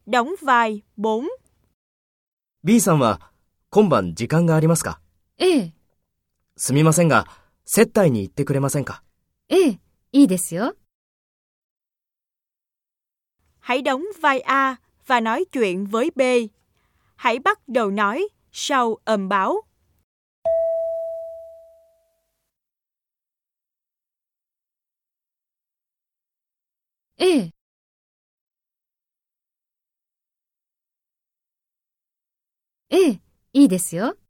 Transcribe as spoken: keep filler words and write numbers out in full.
Đóng vai bốn. B さんは今晩時間がありますか？ ええ、 すみませんが、接待に行ってくれませんか？ ええ、いいですよ。 Hãy đóng vai A và nói chuyện với B. Hãy bắt đầu nói sau ầm báo. ええ、ええ、いいですよ。